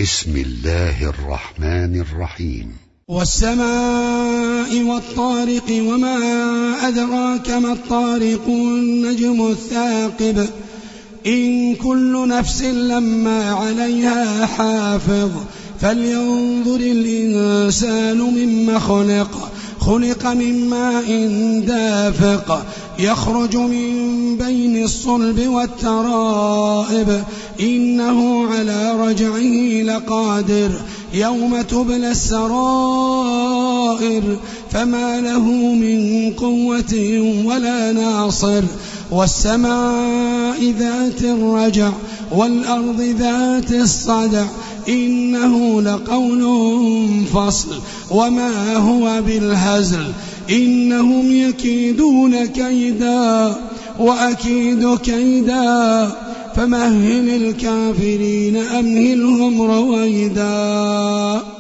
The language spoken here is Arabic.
بسم الله الرحمن الرحيم. والسماء والطارق وما أدراك ما الطارق النجم الثاقب إن كل نفس لما عليها حافظ فلينظر الإنسان مما خلق من ماء دافق يخرج من بين الصلب والترائب إنه على رجعه لقادر يوم تبلى السرائر فما له من قوة ولا ناصر والسماء ذات الرجع والأرض ذات الصدع إنه لقول فصل وما هو بالهزل إنهم يكيدون كيدا وأكيد كيدا فمهل الكافرين أمهلهم رويدا.